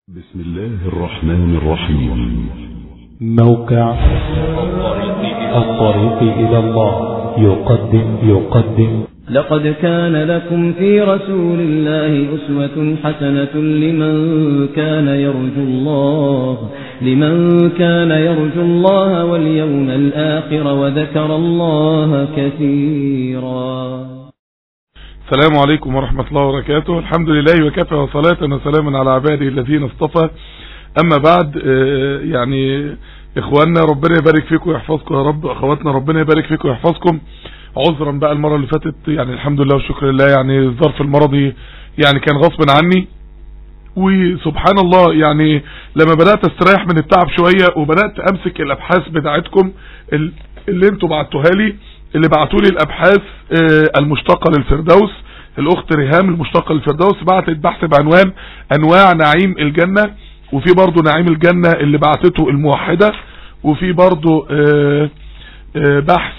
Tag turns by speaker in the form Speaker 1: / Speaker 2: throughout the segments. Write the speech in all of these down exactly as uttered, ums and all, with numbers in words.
Speaker 1: بسم الله الرحمن الرحيم.
Speaker 2: موقع الطريق إلى الله يقدم يقدم
Speaker 3: لقد كان لكم في رسول الله أسوة حسنة لمن كان يرجو الله لمن كان يرجو الله واليوم الآخر وذكر الله كثيرا.
Speaker 4: السلام عليكم ورحمة الله وبركاته. الحمد لله وكفى وصلاة وسلاما على عباده الذين اصطفى. أما بعد، يعني إخواننا ربنا يبارك فيكم ويحفظكم يا رب، أخواتنا ربنا يبارك فيكم ويحفظكم. عذرا بقى المرة اللي فاتت، يعني الحمد لله والشكر لله، يعني الظرف المرضي يعني كان غصب عني، وسبحان الله يعني لما بدأت استريح من التعب شوية وبدأت أمسك الأبحاث بتاعتكم اللي انتوا بعتوها لي، اللي بعتوا لي الابحاث المشتقة للفردوس. الاخت ريهام المشتقة للفردوس بعتت بحث بعنوان انواع نعيم الجنة، وفي برضو نعيم الجنة اللي بعتته الموحدة، وفي برضو بحث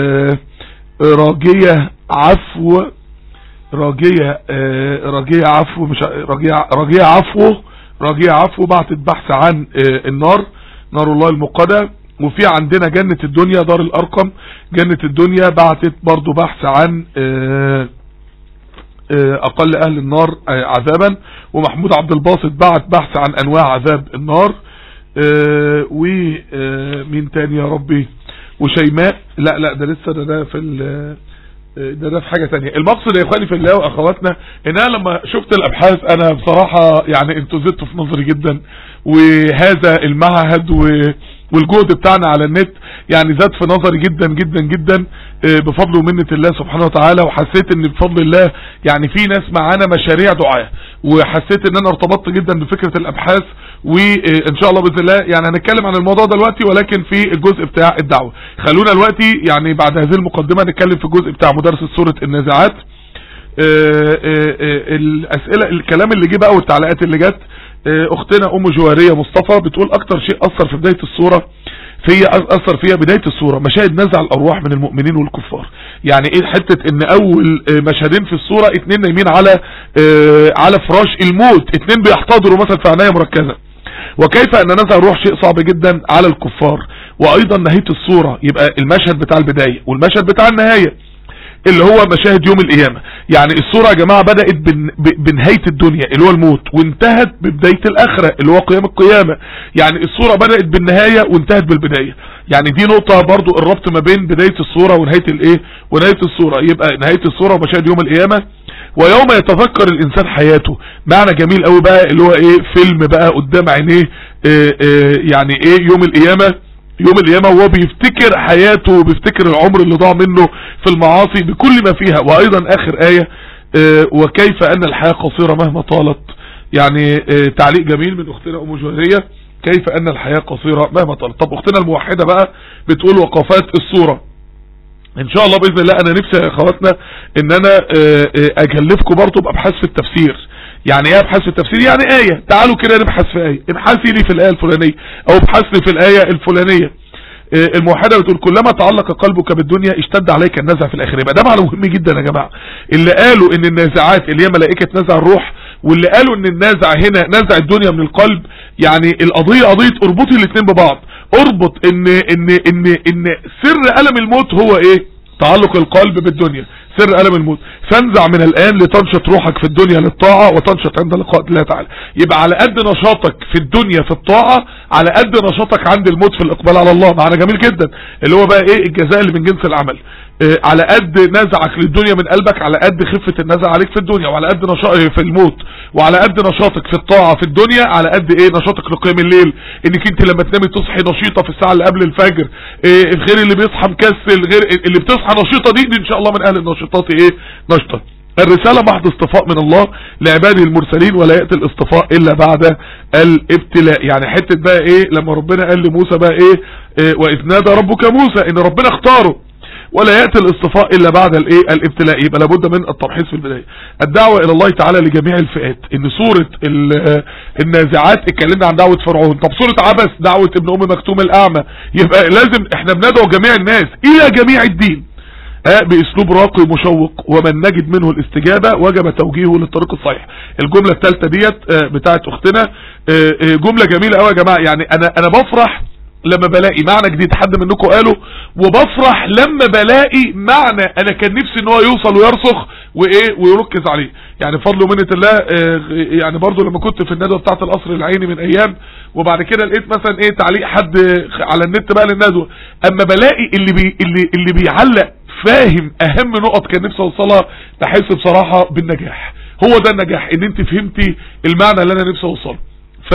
Speaker 4: راجية عفو راجية راجية عفو مش راجية راجية عفو راجية عفو بعتت بحث عن النار، نار الله المقدة. وفي عندنا جنة الدنيا دار الارقم، جنة الدنيا بعتت برضو بحث عن اقل اهل النار عذابا. ومحمود عبد الباسط بعت بحث عن انواع عذاب النار. ومين تاني يا ربي؟ وشيماء، لا لا ده لسه ده ده في ده ده في حاجة تانية. المقصد يا اخواني في الله واخواتنا ان انا لما شفت الابحاث انا بصراحة يعني انتوا زدتوا في نظري جدا، وهذا المعهد و والجهد بتاعنا على النت يعني زاد في نظري جدا جدا جدا بفضل ومنة الله سبحانه وتعالى. وحسيت ان بفضل الله يعني في ناس معانا مشاريع دعاء، وحسيت ان انا ارتبطت جدا بفكرة الابحاث، وان شاء الله باذن الله يعني هنتكلم عن الموضوع دلوقتي، ولكن في الجزء بتاع الدعوة. خلونا دلوقتي يعني بعد هذه المقدمة نتكلم في الجزء بتاع مدرسة سورة النازعات. الاسئلة الكلام اللي جه بقى والتعليقات اللي جت. اختنا ام جوارية مصطفى بتقول اكتر شيء اثر في بداية الصورة في اثر فيها بداية الصورة مشاهد نزع الارواح من المؤمنين والكفار. يعني ايه حتة ان اول مشهدين في الصورة اتنين نايمين على على فراش الموت، اتنين بيحتضروا مثلا في عناية مركزة، وكيف ان نزع الروح شيء صعب جدا على الكفار. وايضا نهاية الصورة، يبقى المشهد بتاع البداية والمشهد بتاع النهاية اللي هو مشاهد يوم القيامة. يعني الصورة يا جماعة بدأت بنهاية الدنيا اللي هو الموت، وانتهت ببداية الآخرة اللي هو قيام القيامة. يعني الصورة بدأت بالنهاية وانتهت بالبداية. يعني دي نقطة برضو الربط ما بين بداية الصورة ونهاية الايه ونهاية الصورة. يبقى نهاية الصورة ومشاهد يوم القيامة. ويوم يتذكر الانسان حياته، معنى جميل قوي بقى اللي هو ايه فيلم بقى قدام عينيه. اه اه يعني ايه يوم القيامة؟ يوم القيامة وهو بيفتكر حياته وبيفتكر العمر اللي ضاع منه في المعاصي بكل ما فيها. وايضا اخر آية اه وكيف ان الحياة قصيرة مهما طالت. يعني اه تعليق جميل من اختنا ام جوهرية، كيف ان الحياة قصيرة مهما طالت. طب اختنا الموحدة بقى بتقول وقفات الصورة. ان شاء الله باذن الله انا نفسي يا اخواتنا ان انا اه اجلفكم برضو بابحاث في التفسير. يعني ايه ابحث في التفسير؟ يعني آية، تعالوا كده نبحث في آية، ابحثي لي في الآية الفلانية او ابحث لي في الآية الفلانية. الموحدة بتقول كلما تعلق قلبك بالدنيا اشتد عليك النزع في الاخره. يبقى ده معنى مهم جدا يا جماعة. اللي قالوا ان النازعات اللي هي ملائكة نزع الروح، واللي قالوا ان النازع هنا نزع الدنيا من القلب، يعني القضية قضية اربطي الاثنين ببعض. اربط ان ان ان ان سر ألم الموت هو ايه؟ تعلق القلب بالدنيا، سر ألم الموت. فانزع من الآن لتنشط روحك في الدنيا للطاعة وتنشط عند لقاء الله تعالى. يبقى على قد نشاطك في الدنيا في الطاعة على قد نشاطك عند الموت في الإقبال على الله. معنى جميل جدا اللي هو بقى ايه الجزاء اللي من جنس العمل. إيه على قد نزعك للدنيا من قلبك على قد خفة النزع عليك في الدنيا، وعلى قد نشاطك في الموت، وعلى قد نشاطك في الطاعة في الدنيا على قد ايه نشاطك لقيام الليل. انك انت لما تنامي تصحي نشيطة في الساعة اللي قبل الفجر. إيه غير اللي بيصحى مكسل، غير اللي بتصحى نشيطة دي, دي ان شاء الله من اهل النشاطات ايه نشطة. الرسالة محض اصطفاء من الله لعباده المرسلين، ولا يأتي الاصطفاء الا بعد الابتلاء. يعني حتة بقى ايه لما ربنا قال لموسى بقى ايه, إيه واذ نادى ربك موسى ان ربنا اختاره، ولا يأتي الاصطفاء الا بعد الايه الابتلاء. يبقى لابد من التمحيص في البداية. الدعوة الى الله تعالى لجميع الفئات. ان سورة النازعات اتكلمنا عن دعوة فرعون، طب سورة عبس دعوة ابن ام مكتوم الاعمى. يبقى لازم احنا بندعو جميع الناس الى جميع الدين. آه باسلوب راقي مشوق، ومن نجد منه الاستجابة وجب توجيهه للطريق الصحيح. الجملة الثالثة ديت آه بتاعت اختنا آه آه جملة جميلة قوي يا جماعة. يعني انا انا بفرح لما بلاقي معنى جديد حد منكم قاله، وبفرح لما بلاقي معنى انا كان نفسي ان هو يوصل ويرسخ وايه ويركز عليه. يعني بفضل ومنة الله آه يعني برضو لما كنت في الندوة بتاعت القصر العيني من ايام، وبعد كده لقيت مثلا ايه تعليق حد على النت بقى للندوة، اما بلاقي اللي بي اللي اللي بيعلق فاهم اهم نقط كان نفسي اوصلها، بحس بصراحة بالنجاح. هو ده النجاح، ان انت فهمتي المعنى اللي انا نفسي اوصله. ف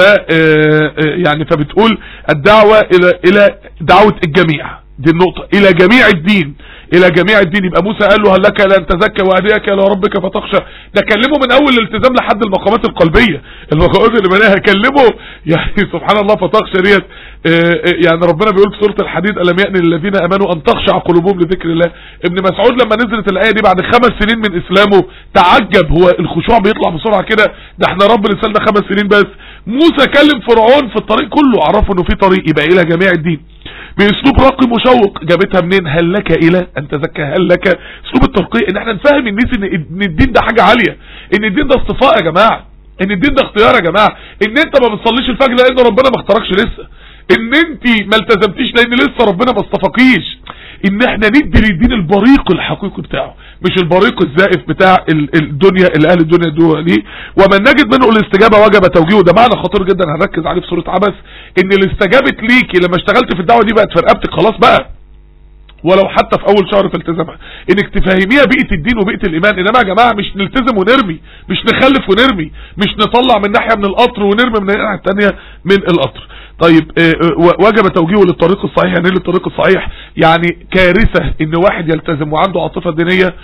Speaker 4: يعني فبتقول الدعوة الى الى دعوة الجميع، دي النقطة، الى جميع الدين، الى جميع الدين. يبقى موسى قال له هل لك لان تزكى واهديك الى ربك فتخشى، ده كلمه من اول الالتزام لحد المقامات القلبية، المقامات اللي بناها كلمه. يعني سبحان الله، فتخشى ديت يعني ربنا بيقول في سورة الحديد ألم يأن للذين امنوا ان تخشع قلوبهم لذكر الله. ابن مسعود لما نزلت الآية دي بعد خمس سنين من اسلامه تعجب، هو الخشوع بيطلع بسرعة كده؟ ده احنا رب لسالنا خمس سنين بس. موسى كلم فرعون في الطريق كله، عرفوا انه في طريق يبقى الى جميع الدين باسلوب راقي مشوق. جابتها منين؟ هل لك الى ان تزكى، هل لك. اسلوب الترقية ان احنا نفهم الناس ان الدين ده حاجة عالية، ان الدين ده اصطفاء يا جماعة، ان الدين ده اختيار يا جماعة، ان انت ما بتصليش الفجر لان ربنا ما اختاركش لسه، ان انت ما التزمتيش لان لسه ربنا ما اصطفاكيش. ان احنا ندي للدين البريق الحقيقي بتاعه، مش البريق الزائف بتاع الدنيا اللي اهل الدنيا دول دي. ومن نجد منه الاستجابة وجب توجيهه. ده معنى خطير جدا هنركز عليه في سورة عبس، ان اللي استجابت ليكي لما اشتغلت في الدعوة دي بقت في رقبتك خلاص بقى، ولو حتى في اول شهر في التزامها، انك تفهميها بيئة الدين وبيئة الايمان. انما يا جماعة مش نلتزم ونرمي، مش نخلف ونرمي، مش نطلع من ناحية من القطر ونرمي من الناحية الثانية من القطر. طيب وجب توجيهه للطريق الصحيح. يعني ايه للطريق الصحيح؟ يعني كارثة ان واحد يلتزم وعنده عاطفة دينية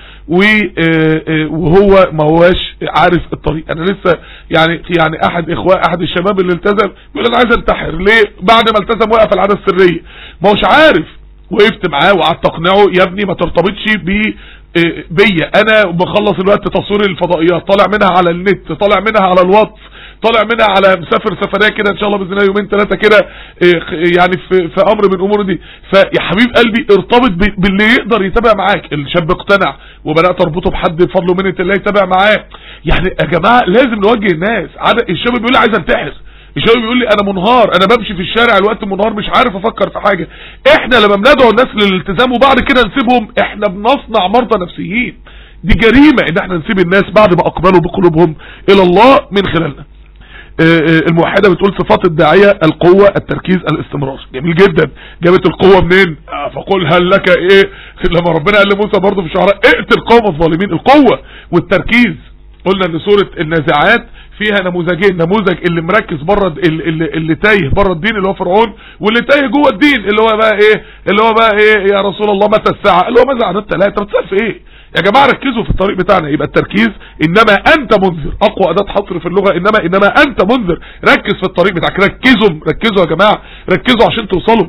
Speaker 4: وهو ما هواش عارف الطريق. انا لسه يعني يعني احد اخوة احد الشباب اللي التزم بيقول انا عايز انتحر. ليه؟ بعد ما التزم وقف العادة السرية، ما هوش عارف. وقفت معاه وقعدت اقنعه، يا ابني ما ترتبطش ب بيا، انا بخلص الوقت تصوير الفضائيات، طالع منها على النت، طالع منها على الواتس، طالع منها على مسافر سفرية كده ان شاء الله باذن الله يومين ثلاثة كده يعني في, في امر من امور دي. فيا حبيب قلبي ارتبط باللي يقدر يتابع معاك. الشاب اقتنع وبدات اربطه بحد بفضل ومنة الله يتابع معاه. يعني يا جماعه لازم نوجه الناس. الشاب بيقول لي عايز انتحر، الشباب بيقول لي انا منهار، انا بمشي في الشارع الوقت منهار مش عارف افكر في حاجة. احنا لما بندعو الناس للالتزام وبعد كده نسيبهم، احنا بنصنع مرضى نفسيين. دي جريمة ان احنا نسيب الناس بعد ما اقبلوا بقلوبهم الى الله من خلالنا. الموحدة بتقول صفات الداعية القوة، التركيز، الاستمرار. جميل جدا. جابت القوة منين؟ فقل هل لك ايه لما ربنا قال لموسى برضه في الشعراء اقتل قوم الظالمين. القوة والتركيز. قلنا ان سورة النازعات فيها نموذجين، نموذج اللي مركز بره، اللي, اللي تايه بره الدين اللي هو فرعون، واللي تايه جوه الدين اللي هو بقى ايه اللي هو بقى ايه يا رسول الله متى الساعة، اللي هو ماذا عددت لا انت بتسأل في ايه يا جماعة؟ ركزوا في الطريق بتاعنا. يبقى التركيز انما انت منذر، اقوى اداة حصر في اللغة، انما انما انت منذر. ركز في الطريق بتاعك، ركزوا ركزوا يا جماعة، ركزوا عشان توصلوا.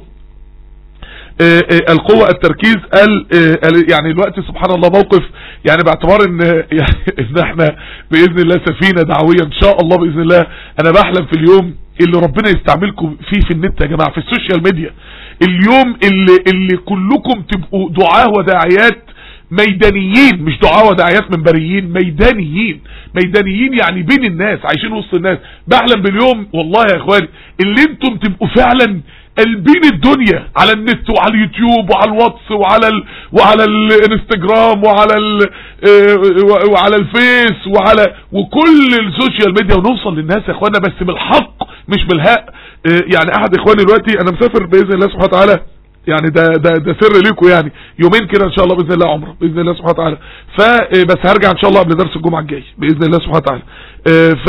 Speaker 4: آآ آآ القوة، التركيز. قال يعني الوقت سبحان الله موقف، يعني باعتبار ان يعني ان احنا باذن الله سفينة دعوية ان شاء الله باذن الله. انا بحلم في اليوم اللي ربنا يستعملكم فيه في النت يا جماعة، في السوشيال ميديا، اليوم اللي اللي كلكم تبقوا دعاة وداعيات ميدانيين، مش دعاة وداعيات منبريين، ميدانيين. ميدانيين يعني بين الناس، عايشين وسط الناس. بحلم باليوم والله يا اخواني اللي انتم تبقوا فعلا قلبين الدنيا على النت وعلى اليوتيوب وعلى الواتس وعلى ال... وعلى الانستجرام وعلى ال... وعلى الفيس وعلى وكل السوشيال ميديا، ونوصل للناس يا اخوانا بس بالحق مش بالهاء. يعني احد اخواني دلوقتي انا مسافر باذن الله سبحانه وتعالى، يعني ده ده ده سر ليكم، يعني يومين كده ان شاء الله باذن الله عمره باذن الله سبحانه وتعالى. فبس هرجع ان شاء الله قبل درس الجمعه الجاي باذن الله سبحانه وتعالى. ف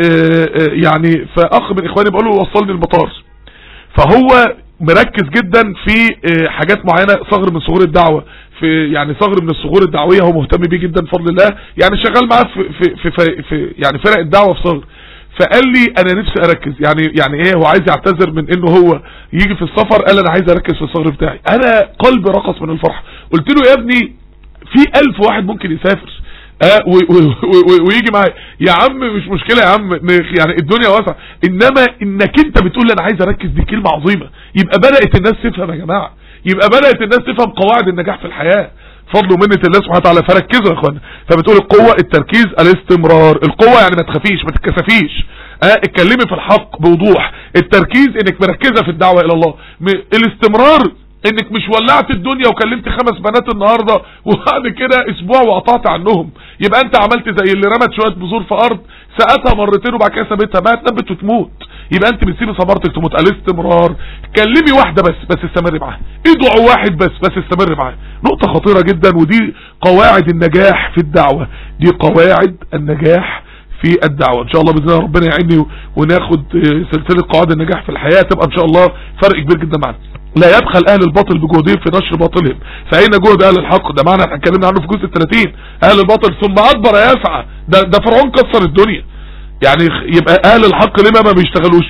Speaker 4: يعني فاخ من اخواني بقول له وصلني المطار، فهو مركز جدا في حاجات معينة، صغر من صغور الدعوة، في يعني صغر من الصغور الدعوية هو مهتم بيه جدا بفضل الله، يعني شغال معاه في, في, في, في, في يعني فرق الدعوة في صغر. فقال لي انا نفسي اركز، يعني يعني ايه، هو عايز يعتذر من انه هو يجي في السفر، قال انا عايز اركز في الصغر بتاعي. انا قلبي رقص من الفرح. قلت له يا ابني في الف واحد ممكن يسافر اه ويجي معايا يا عم، مش مشكلة يا عم، يعني الدنيا واسعة، انما انك انت بتقول لي انا عايز اركز دي كلمة عظيمة. يبقى بدأت الناس تفهم يا جماعة، يبقى بدأت الناس تفهم قواعد النجاح في الحياة، فضل ومنة الله سبحانه وتعالى. فركزوا يا اخوانا. فبتقول القوة التركيز الاستمرار. القوة يعني ما تخافيش ما تتكسفيش، اه اتكلمي في الحق بوضوح. التركيز انك مركزة في الدعوة الى الله. الاستمرار انك مش ولعت الدنيا وكلمت خمس بنات النهاردة وبعد كده اسبوع وقطعت عنهم، يبقى انت عملت زي اللي رمت شوية بذور في ارض سقتها مرتين وبعد كده سابتها بقى تنبت وتموت، يبقى انت بتسيبي ثمرتك تموت. الاستمرار كلمي واحدة بس بس استمري معاها، ادعوا واحد بس بس استمري معاها. نقطة خطيرة جدا، ودي قواعد النجاح في الدعوة، دي قواعد النجاح في الدعوة. ان شاء الله باذن الله ربنا يعيني وناخد سلسلة قواعد النجاح في الحياة، تبقى ان شاء الله فرق كبير جدا معنا. لا يبخل اهل الباطل بجهدهم في نشر باطلهم، فاين جهد اهل الحق؟ ده معنى احنا اتكلمنا عنه في جزء الثلاثين. اهل الباطل ثم ادبر يسعى، ده ده فرعون كسر الدنيا. يعني يبقى اهل الحق لما ما بيشتغلوش؟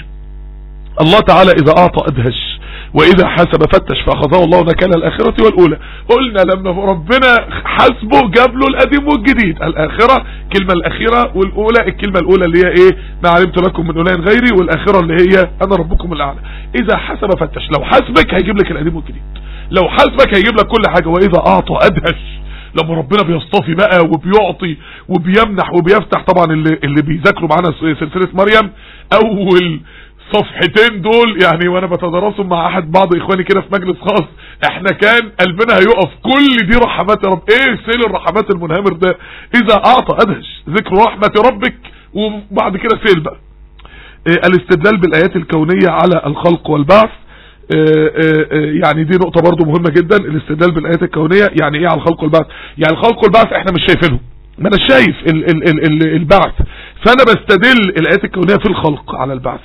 Speaker 4: الله تعالى اذا اعطى ادهش واذا حسب فتش فاخذه الله نكال الاخرة والاولى. قلنا لما ربنا حسبه جاب له القديم والجديد. الاخرة الكلمة الاخيرة، والاولى الكلمة الاولى اللي هي ايه؟ ما علمت لكم من اله غيري، والاخرة اللي هي انا ربكم الاعلى. اذا حسب فتش، لو حسبك هيجيب لك القديم والجديد، لو حسبك هيجيب لك كل حاجة. واذا اعطى ادهش، لما ربنا بيصطفي بقى وبيعطي وبيمنح وبيفتح. طبعا اللي, اللي بيذاكروا معانا سلسلة مريم اول صفحتين دول يعني وانا بتدرسهم مع احد بعض اخواني كده في مجلس خاص، احنا كان قلبنا هيقف. كل دي رحمات يا رب، ايه سيل الرحمات المنهمر ده؟ اذا اعطى ادهش، ذكر رحمة ربك، وبعد كده سيل بقى. إيه الاستدلال بالايات الكونية على الخلق والبعث. إيه إيه يعني دي نقطة برضو مهمة جدا. الاستدلال بالايات الكونية يعني ايه على الخلق والبعث؟ يعني الخلق والبعث احنا مش شايفينهم، ما انا شايف ال ال ال ال البعث، فانا بستدل الايات الكونية في الخلق على البعث.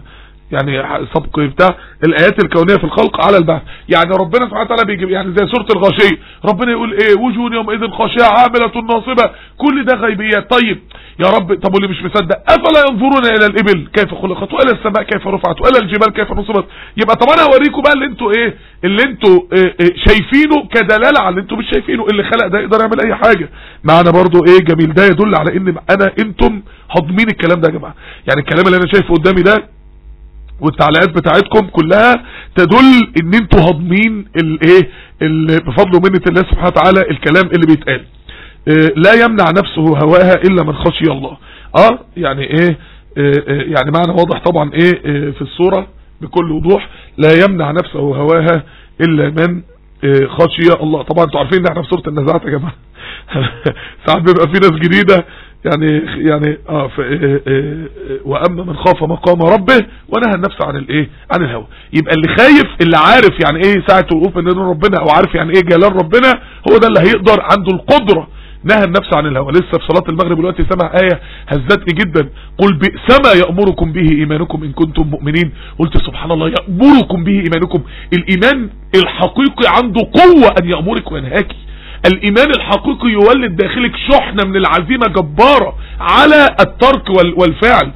Speaker 4: يعني سبق بتاع الايات الكونية في الخلق على البعث. يعني ربنا سبحانه وتعالى بيجيب يعني زي سورة الغاشية، ربنا يقول ايه؟ وجوه يومئذ خاشعة عاملة ناصبة. كل ده غيبيات. طيب يا رب، طب واللي مش مصدق افلا ينظرون الى الابل كيف خلقت والى السماء كيف رفعت والى الجبال كيف نصبت. يبقى طب انا هوريكم بقى اللي انتوا ايه اللي انتوا إيه إيه شايفينه كدلالة على اللي انتوا مش شايفينه. اللي خلق ده يقدر يعمل اي حاجة. معنا برضو ايه جميل، ده يدل على ان انا انتم هضمين الكلام ده يا جماعة. يعني الكلام اللي انا شايفه قدامي ده والتعليقات بتاعتكم كلها تدل ان انتوا هضمين الايه بفضل ومنة الله سبحانه وتعالى الكلام اللي بيتقال. اه لا يمنع نفسه هواها الا من خشي الله. اه يعني ايه اه يعني معنى واضح طبعا ايه اه في الصورة بكل وضوح، لا يمنع نفسه هواها الا من اه خشي الله. طبعا انتوا عارفين ان احنا في سورة النزعات يا جماعة. ساعات بيبقى في ناس جديدة يعني يعني اه اه اه واما من خاف مقام ربه ونهى النفس عن الايه عن الهوى. يبقى اللي خايف اللي عارف يعني ايه ساعة الوقوف من ربنا او عارف يعني ايه جلال ربنا، هو ده اللي هيقدر عنده القدرة نهى النفس عن الهوى. لسه في صلاة المغرب دلوقتي سمع آية هزتني جدا، قل بئس ما يأمركم به إيمانكم إن كنتم مؤمنين. قلت سبحان الله، يأمركم به إيمانكم. الإيمان الحقيقي عنده قوة أن يأمرك وينهاك. الإيمان الحقيقي يولد داخلك شحنة من العزيمة جبارة على الترك والفعل.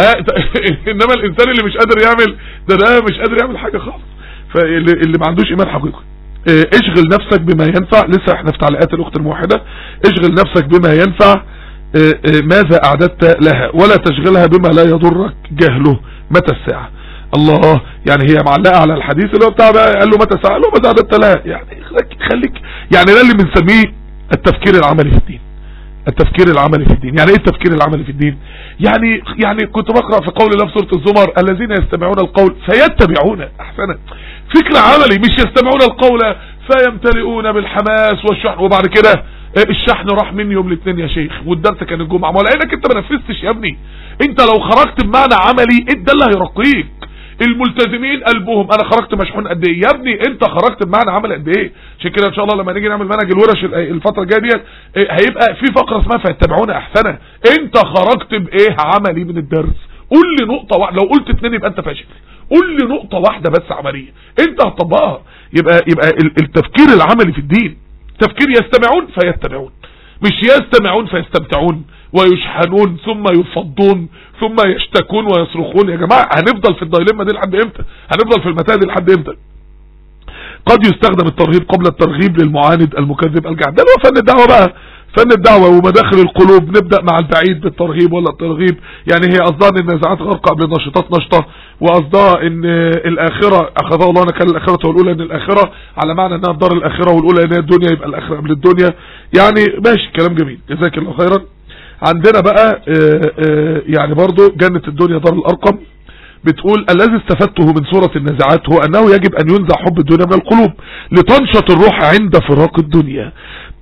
Speaker 4: إنما الإنسان اللي مش قادر يعمل ده ده مش قادر يعمل حاجة خالص. فاللي ما عندوش إيمان حقيقي، اشغل نفسك بما ينفع. لسه احنا في تعليقات الأخت الموحدة، اشغل نفسك بما ينفع ماذا أعددت لها، ولا تشغلها بما لا يضرك جهله متى الساعة. الله، يعني هي معلقة على الحديث اللي هو بتاع بقى قال له متى الساعة، قال له ماذا أعددت لها. يعني خليك، يعني ده اللي بنسميه التفكير العملي في الدين. التفكير العملي في الدين يعني ايه التفكير العملي في الدين؟ يعني يعني كنت بقرأ في قول الله في سورة الزمر الذين يستمعون القول فيتبعون احسنه. فكر عملي، مش يستمعون القول فيمتلئون بالحماس والشحن وبعد كده الشحن راح مني يوم الاثنين يا شيخ والدرس كان الجمعة. ما لانك انت ما نفذتش يا ابني. انت لو خرجت بمعنى عملي ده اللي هيرقيك. الملتزمين قلبهم انا خرجت مشحون قد ايه يا ابني، انت خرجت بمعنى عمل قد ايه. عشان كده ان شاء الله لما نيجي نعمل منهج الورش الفتره الجايه ديت هيبقى في فقره اسمها فيتبعون احسنه. انت خرجت بايه عملي من الدرس؟ قول لي نقطه واحده، لو قلت اتنين يبقى انت فاشل. قول لي نقطه واحده بس عمليه انت هتطبقها. يبقى يبقى التفكير العملي في الدين تفكير يستمعون فيتبعون، مش يستمعون فيستمتعون ويشحنون ثم يفضون ثم يشتكون ويصرخون. يا جماعة هنفضل في الدايلما دي لحد امتى؟ هنفضل في المتاهة دي لحد امتى؟ قد يستخدم الترهيب قبل الترغيب للمعاند المكذب الجعد. ده هو فن الدعوة بقى، فن الدعوة ومداخل القلوب. نبدأ مع البعيد بالترهيب ولا الترغيب. يعني هي أصدان النزاعات غرق قبل النشطات نشطة وقصدها ان الاخرة اخذها الله نكال الاخرة والاولى، ان الاخرة على معنى انها الدار الاخرة والاولى انها الدنيا، يبقى الاخرة قبل الدنيا. يعني ماشي كلام جميل جزاك الله خيرا. عندنا بقى اه اه يعني برضو جنة الدنيا دار الارقم بتقول الذي استفدته من سورة النازعات هو انه يجب ان ينزع حب الدنيا من القلوب لتنشط الروح عند فراق الدنيا.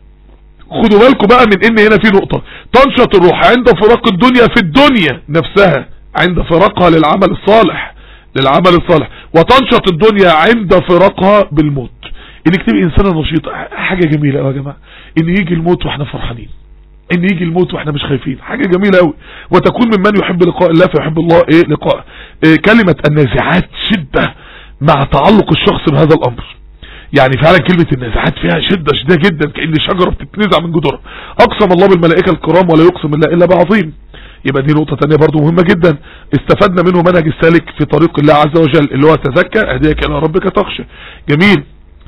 Speaker 4: خدوا بالكم بقى من ان هنا في نقطة، تنشط الروح عند فراق الدنيا في الدنيا نفسها عند فراقها للعمل الصالح للعمل الصالح وتنشط الدنيا عند فراقها بالموت. انك تبقى انسانة نشيطة حاجة جميلة يا جماعة، ان يجي الموت واحنا فرحانين، ان يجي الموت واحنا مش خايفين، حاجة جميلة قوي. وتكون ممن يحب لقاء الله فيحب الله ايه لقاء. إيه كلمة النازعات شدة مع تعلق الشخص بهذا الامر، يعني فعلا كلمة النازعات فيها شدة شديدة جدا، كأن شجرة بتتنزع من جذورها. اقسم الله بالملائكة الكرام ولا يقسم الله الا بعظيم. يبقى دي نقطة تانية برضو مهمة جدا، استفدنا منه منهج السالك في طريق الله عز وجل اللي هو تزكى اهديك الى ربك تخشى. جميل.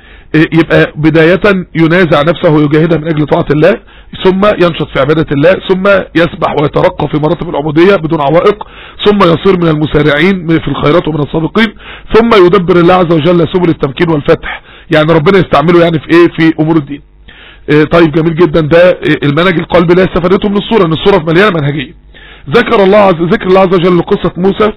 Speaker 4: يبقى بداية ينازع نفسه ويجاهدها من اجل طاعة الله، ثم ينشط في عبادة الله، ثم يسبح ويترقى في مراتب العبودية بدون عوائق، ثم يصير من المسارعين في الخيرات ومن السابقين، ثم يدبر الله عز وجل سبل التمكين والفتح، يعني ربنا يستعمله يعني في ايه في امور الدين. اه طيب جميل جدا. ده المنهج القلبي اللي استفادته من الصورة، ان الصورة مليانة منهجية. ذكر الله عز ذكر الله عز وجل قصة موسى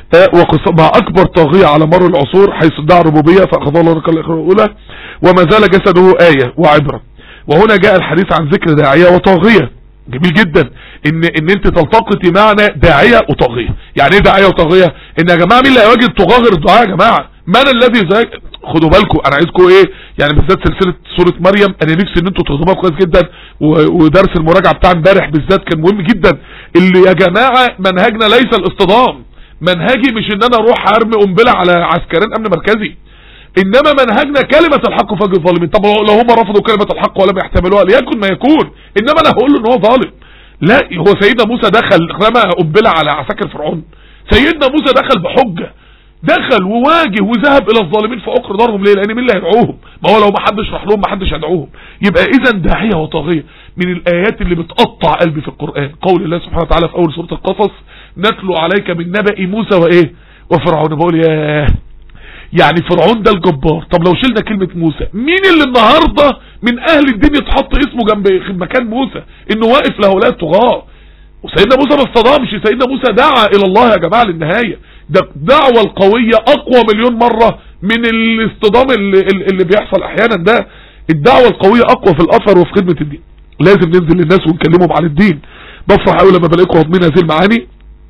Speaker 4: وقصة مع اكبر طاغية على مر العصور حيث ادعى الربوبية فاخذ الله نكال الاخرة الاولى وما زال جسده آية وعبرة. وهنا جاء الحديث عن ذكر داعية وطاغية. جميل جدا ان ان انت تلتقطي معنى داعية وطاغية. يعني ايه داعية وطاغية؟ ان يا جماعة مين اللي هيواجه الطغاة غير الدعاء يا جماعة؟ من الذي زي خدوا بالكم انا عايزكم ايه يعني بالذات سلسلة سورة مريم انا نفسي ان انتوا تخدموها كويس جدا، ودرس المراجعة بتاع امبارح بالذات كان مهم جدا. اللي يا جماعة منهجنا ليس الاصطدام، منهجي مش ان انا اروح ارمي قنبله على عسكريين امن مركزي، انما منهجنا كلمة الحق فوق الظالمين. طب لو هم رفضوا كلمة الحق ولم يحتملوها ليكن ما يكون، انما انا هقول له ان هو ظالم. لا، هو سيدنا موسى دخل رمى قنبله على عساكر فرعون؟ سيدنا موسى دخل بحجة، دخل وواجه وذهب الى الظالمين فاقر دارهم. ليه؟ لان مين اللي هيدعوهم؟ ما هو لو ما حدش راح لهم ما حدش هيدعوهم. يبقى اذا داعية وطاغية من الايات اللي بتقطع قلبي في القرآن قول الله سبحانه وتعالى في اول سورة القصص نتلو عليك من نبأ موسى وايه وفرعون. بقول ياه، يعني فرعون ده الجبار. طب لو شلنا كلمة موسى، مين اللي النهاردة من اهل الدين يتحط اسمه جنب مكان موسى انه واقف لهؤلاء الطغاة؟ وسيدنا موسى ما اصطدمش، سيدنا موسى دعا الى الله يا جماعة للنهاية. ده الدعوة القوية اقوى مليون مرة من الاصطدام اللي, اللي بيحصل احيانا. ده الدعوة القوية اقوى في الاثر وفي خدمة الدين. لازم ننزل للناس ونكلمهم عن الدين. بفرح قوي لما بلاقيكم هضمين هذه المعاني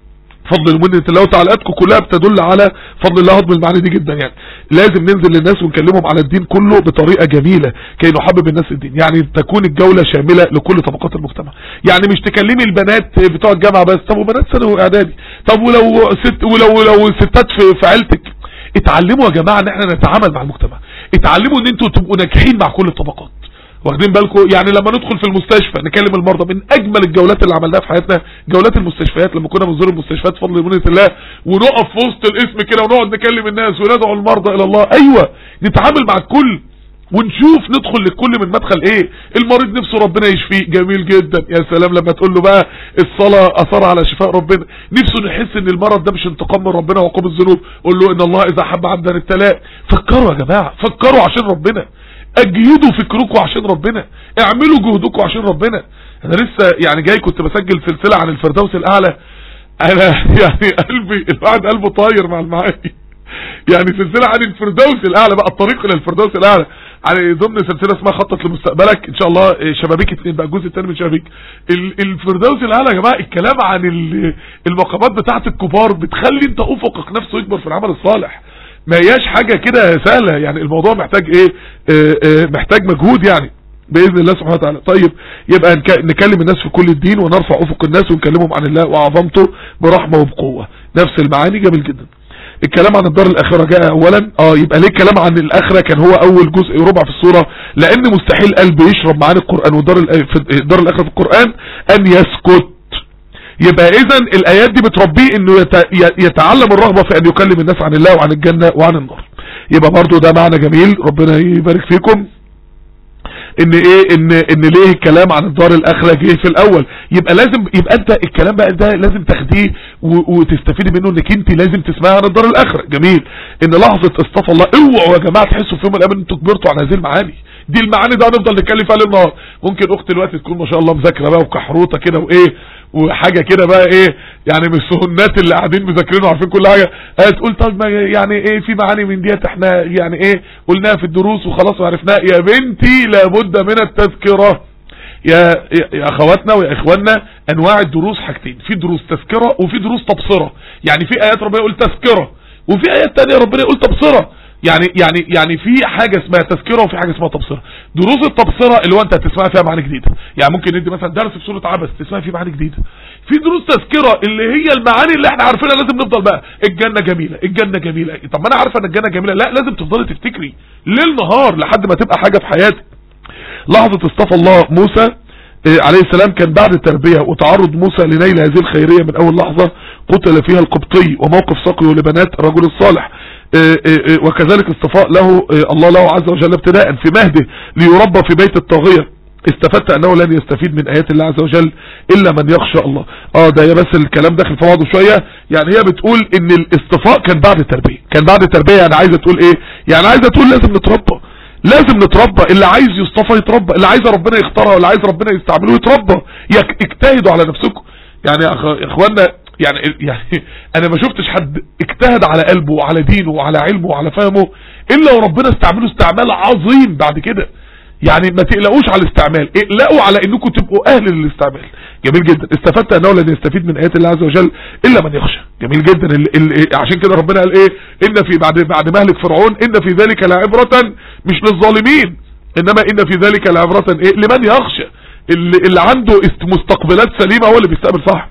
Speaker 4: فضل ومنة الله. تعليقاتكم كلها بتدل على فضل الله هضم المعاني دي جدا. يعني لازم ننزل للناس ونكلمهم على الدين كله بطريقة جميلة كي نحبب الناس الدين، يعني تكون الجولة شاملة لكل طبقات المجتمع. يعني مش تكلمي البنات بتوع الجامعة بس، طب وبنات ثانوي واعدادي، طب ولو ست ولو لو ستات في, في عيلتك. اتعلموا يا جماعة ان احنا نتعامل مع المجتمع، اتعلموا ان انتوا تبقوا ناجحين مع كل الطبقات. واخدين بالكم؟ يعني لما ندخل في المستشفى نكلم المرضى، من اجمل الجولات اللي عملناها في حياتنا جولات المستشفيات، لما كنا بنزور المستشفيات بفضل منة الله ونقف في وسط الاسم كده ونقعد نكلم الناس وندعو المرضى الى الله. ايوه، نتعامل مع الكل ونشوف ندخل للكل من مدخل ايه. المريض نفسه ربنا يشفيه، جميل جدا، يا سلام لما تقول له بقى الصلاة اثر على شفاء ربنا. نفسه نحس ان المرض ده مش انتقام من ربنا وعقوب الذنوب، قول له ان الله اذا حب عبدا ابتلاه. فكروا يا جماعة، فكروا عشان ربنا، اجهدوا فكركم عشان ربنا، اعملوا جهدكم عشان ربنا. انا لسه يعني جاي كنت بسجل سلسلة عن الفردوس الاعلى، انا يعني قلبي الواحد قلبه طاير مع المعاني. يعني سلسلة عن الفردوس الاعلى بقى، الطريق الى الفردوس الاعلى، على ضمن سلسلة اسمها خطط لمستقبلك ان شاء الله، شبابيك اتنين بقى، الجزء الثاني من شبابيك. الفردوس الاعلى يا جماعة الكلام عن المقامات بتاعت الكبار بتخلي انت افقك نفسه يكبر في العمل الصالح. ما هياش حاجة كده سهلة، يعني الموضوع محتاج ايه اه اه محتاج مجهود يعني بإذن الله سبحانه وتعالى. طيب يبقى نكلم الناس في كل الدين ونرفع افق الناس ونكلمهم عن الله وعظمته برحمة وبقوة، نفس المعاني. جميل جدا. الكلام عن الدار الاخرة جاء اولا. اه يبقى ليه الكلام عن الاخرة كان هو اول جزء ربع في الصورة؟ لان مستحيل قلب يشرب معاني القرآن والدار الدار الاخرة في القرآن ان يسكت. يبقى اذا الايات دي بتربيه انه يتعلم الرغبة في ان يكلم الناس عن الله وعن الجنة وعن النار. يبقى برضو ده معنى جميل، ربنا يبارك فيكم. ان ايه ان ان ليه الكلام عن الدار الاخره جه في الاول. يبقى لازم يبقى انت الكلام بقى ده لازم تاخديه وتستفيدي منه، انك انت لازم تسمعي عن الدار الاخره. جميل. ان لحظه اصطفى الله، اوعوا يا جماعه تحسوا في يوم من الايام انتوا كبرتوا على هذه المعاني دي. المعاني ده هنفضل نتكلم فيها ليل نهار. ممكن اختي دلوقتي تكون ما شاء الله مذاكره بقى وكحروطه كده وايه وحاجه كده بقى ايه يعني من السهنات اللي قاعدين مذاكرين وعارفين كل حاجه، تقول طب يعني ايه في معاني من ديت احنا يعني ايه قلناها في الدروس وخلاص وعرفناها. يا بنتي لابد من التذكره يا يا اخواتنا ويا اخواننا. انواع الدروس حاجتين، في دروس تذكره وفي دروس تبصره. يعني في ايات ربنا يقول تذكره وفي ايات تانية ربنا يقول تبصره. يعني يعني يعني في حاجه اسمها تذكره وفي حاجه اسمها تبصره. دروس التبصره اللي هو انت هتسمع فيها معاني جديده، يعني ممكن ندي مثلا درس في سوره عبس تسمع فيه معاني جديده. في دروس تذكره اللي هي المعاني اللي احنا عارفينها لازم نفضل بقى الجنه جميله الجنه جميله. طب ما انا عارفه ان الجنه جميله، لا لازم تفضلي تفتكري ليل نهار لحد ما تبقى حاجه في حياتك. لحظه اصطفى الله موسى عليه السلام كان بعد التربية وتعرض موسى لنيل هذه الخيرية من اول لحظة قتل فيها القبطي، وموقف سقيه لبنات الرجل الصالح، وكذلك اصطفاء له الله له عز وجل ابتداء في مهده ليربى في بيت الطاغية. استفدت انه لن يستفيد من ايات الله عز وجل الا من يخشى الله. اه ده بس الكلام داخل في بعضه شوية. يعني هي بتقول ان الاصطفاء كان بعد التربية، كان بعد التربية. يعني عايزة تقول ايه؟ يعني عايزة تقول لازم نتربى، لازم نتربى. اللي عايز يصطفى يتربى، اللي عايز ربنا يختارها واللي عايز ربنا يستعمله يتربى. اجتهدوا على نفسكم. يعني يا اخوانا يعني يعني انا ما شفتش حد اجتهد على قلبه وعلى دينه وعلى علمه وعلى فهمه الا وربنا استعمله استعمال عظيم بعد كده. يعني ما تقلقوش على الاستعمال، اقلقوا على انكم تبقوا اهل للاستعمال. جميل جدا. استفدت انه لن يستفيد من ايات الله عز وجل الا من يخشى. جميل جدا. ال ال عشان كده ربنا قال ايه؟ ان في بعد بعد مهلك فرعون ان في ذلك لعبرة مش للظالمين انما ان في ذلك لعبرة ايه؟ لمن يخشى. اللي, اللي عنده مستقبلات سليمة هو اللي بيستقبل صح.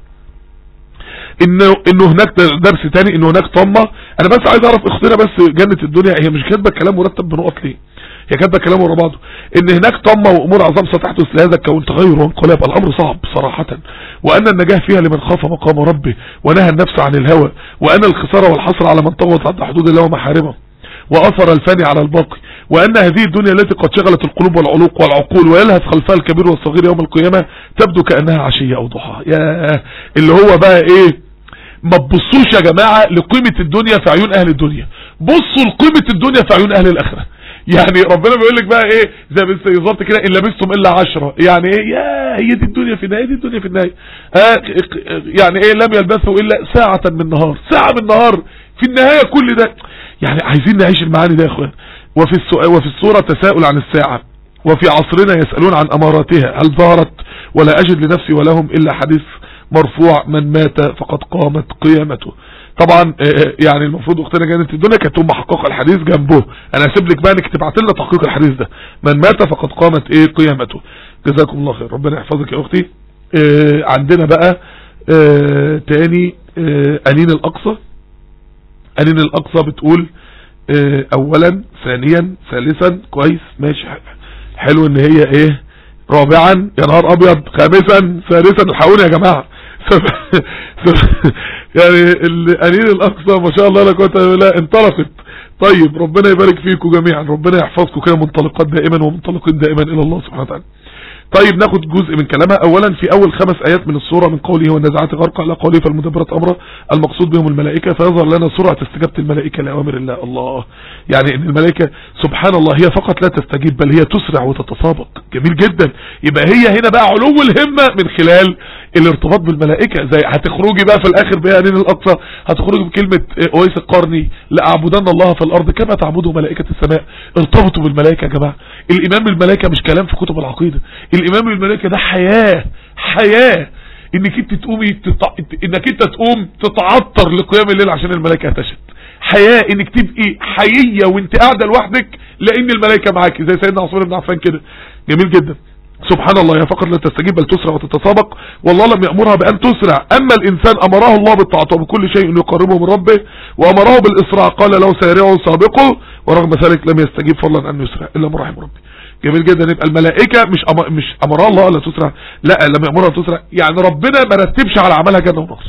Speaker 4: انه انه هناك درس تاني، انه هناك طمة. انا بس عايز اعرف اختنا بس جنة الدنيا هي مش كاتبه كلام مرتب بنقط ليه؟ هي كاتبه كلام ورا بعضه. ان هناك طمة وامور عظام ستحدث لهذا الكون تغير وانقلاب. الامر صعب صراحة، وان النجاح فيها لمن خاف مقام ربه ونهى النفس عن الهوى، وان الخسارة والحسرة على من طغت عند حدود الله ومحارمه واثر الفاني على الباقي، وان هذه الدنيا التي قد شغلت القلوب والعلوق والعقول ويلهث خلفها الكبير والصغير يوم القيامة تبدو كأنها عشية او ضحى. يا اللي هو بقى ايه؟ ما تبصوش يا جماعة لقيمة الدنيا في عيون اهل الدنيا، بصوا لقيمة الدنيا في عيون اهل الاخرة. يعني ربنا بيقول لك بقى ايه زي بالظبط كده ان لبستم الا عشرة. يعني ايه؟ يا هي دي الدنيا في النهاية، دي الدنيا في النهاية. آه يعني ايه؟ لم يلبثوا الا ساعة من نهار، ساعة من نهار في النهاية كل ده. يعني عايزين نعيش المعاني ده يا اخوان. وفي السؤال وفي الصورة تساؤل عن الساعة، وفي عصرنا يسألون عن اماراتها هل ظهرت، ولا اجد لنفسي ولهم الا حديث مرفوع من مات فقد قامت قيامته. طبعا يعني المفروض اختنا جنة الدنيا كانت تقوم محققه الحديث جنبه. انا هسيب لك بقى انك تبعت لنا تحقيق الحديث ده، من مات فقد قامت ايه قيامته. جزاكم الله خير، ربنا يحفظك يا اختي. اه عندنا بقى اه تاني اه انين الاقصى. انين الاقصى بتقول اه اولا ثانيا ثالثا كويس ماشي حلو ان هي ايه رابعا يا نهار ابيض خامسا سادسا. الحقوني يا جماعه. يعني الانين الاقصى ما شاء الله لا قوه الا بالله انطلقت. طيب ربنا يبارك فيكم جميعا، ربنا يحفظكم كده منطلقات دائما ومنطلقين دائما الى الله سبحانه وتعالى. طيب ناخد جزء من كلامها. اولا في اول خمس ايات من السورة من قوله والنازعات غرقا الى قوله فالمدبرات امرا المقصود بهم الملائكة، فيظهر لنا سرعة استجابة الملائكة لأوامر الله. الله يعني ان الملائكة سبحان الله هي فقط لا تستجيب بل هي تسرع وتتسابق. جميل جدا. يبقى هي هنا بقى علو الهمة من خلال الارتباط بالملائكة. زي هتخرجي بقى في الاخر بأنين الاقصى هتخرجي بكلمة اويس القرني لأعبدن الله في الارض كما تعبده ملائكة السماء. ارتبطوا بالملائكة يا جماعة. الايمان بالملائكة مش كلام في كتب العقيدة، الامام بالملائكة ده حياة حياة. انك انت تقومي تتع... انك انت تقوم تتعطر لقيام الليل عشان الملائكة هتشهد. حياة انك تبقي حيية وانت قاعدة لوحدك لان الملائكة معاكي زي سيدنا عثمان بن عفان كده. جميل جدا. سبحان الله هي فقط لا تستجيب بل تسرع وتتسابق، والله لم يأمرها بأن تسرع. أما الإنسان أمره الله بالطاعة وبكل شيء يقربه من ربه، وأمره بالإسراع قال له سارعوا سابقوا، ورغم ذلك لم يستجيب فضلا أن يسرع إلا من رحم ربي. جميل جدا. يبقى الملائكة مش أمر مش أمرها الله لا تسرع، لا لم يأمرها تسرع. يعني ربنا ما رتبش على عملها جنة ونار.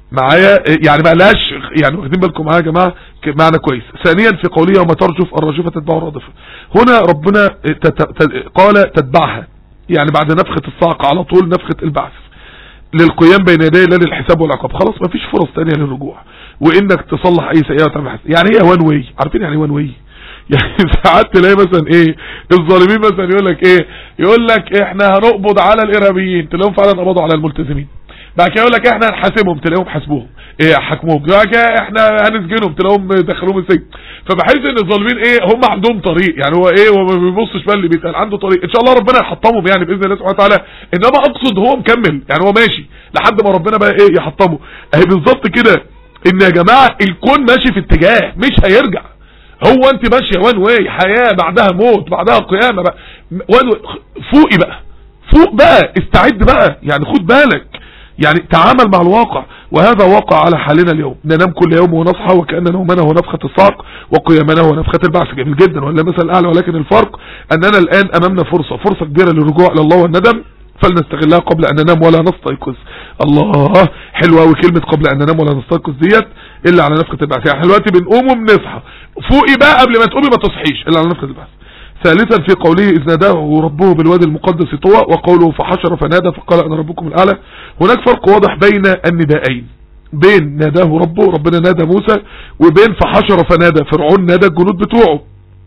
Speaker 4: معايا يعني ما لهاش يعني، واخدين بالكم معايا يا جماعه معنى كويس. ثانيا في قوله يوم ترجف الرجفه تتبع الرادفه، هنا ربنا قال تتبعها، يعني بعد نفخه الصعقه على طول نفخه البعث للقيام بين يدي الله للحساب والعقاب. خلاص ما فيش فرص ثانيه للرجوع وانك تصلح اي سيئه وتعمل حساب. يعني هي وان واي، عارفين يعني وان واي؟ يعني ساعات تلاقي مثلا ايه الظالمين مثلا يقول لك ايه، يقول لك احنا هنقبض على الارهابيين، تلاقيهم فعلا قبضوا على الملتزمين. بعد كده يقول لك احنا هنحاسبهم، تلاقيهم حاسبوهم ايه حكموهم. بعد كده احنا هنسجنهم، تلاقيهم دخلوهم السجن. فبحس ان الظالمين ايه هم عندهم طريق، يعني هو ايه هو ما بيبصش بقى اللي بيتقال، عنده طريق ان شاء الله ربنا يحطمهم يعني باذن الله سبحانه وتعالى. انما اقصد هو مكمل، يعني هو ماشي لحد ما ربنا بقى ايه يحطمه. اهي بالظبط كده ان يا جماعه الكون ماشي في اتجاه مش هيرجع. هو انت ماشيه وان واي، حياه بعدها موت بعدها قيامه بقى. وان فوقي بقى، فوق بقى، استعد بقى، يعني خد بالك، يعني تعامل مع الواقع. وهذا واقع على حالنا اليوم، ننام كل يوم ونصحى وكأن نومنا هو نفخة الصعق وقيامنا هو نفخة البعث. جميل جدا ولا مثل الاعلى، ولكن الفرق اننا الان امامنا فرصة فرصة كبيرة للرجوع الى الله والندم، فلنستغلها قبل ان ننام ولا نستيقظ. الله حلوة قوي كلمة قبل ان ننام ولا نستيقظ ديت الا على نفخة البعث. يعني دلوقتي بنقوم وبنصحى، فوقي بقى قبل ما تقومي ما تصحيش الا على نفخة البعث. ثالثا في قوله إذ ناداه ربه بالوادي المقدس طوى، وقوله فحشر فنادى فقال أنا ربكم الأعلى. هناك فرق واضح بين الندائين، بين ناداه ربه ربنا نادى موسى، وبين فحشر فنادى فرعون نادى الجنود بتوعه.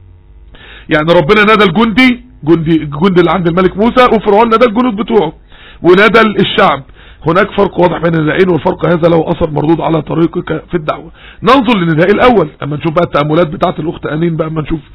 Speaker 4: يعني ربنا نادى الجندي جندي الجند اللي عند الملك موسى، وفرعون نادى الجنود بتوعه ونادى الشعب. هناك فرق واضح بين الندائين، والفرق هذا له اثر مردود على طريقك في الدعوه. ننظر للنداء الاول اما نشوف بقى التاملات بتاعه الاخت انين بقى، اما نشوف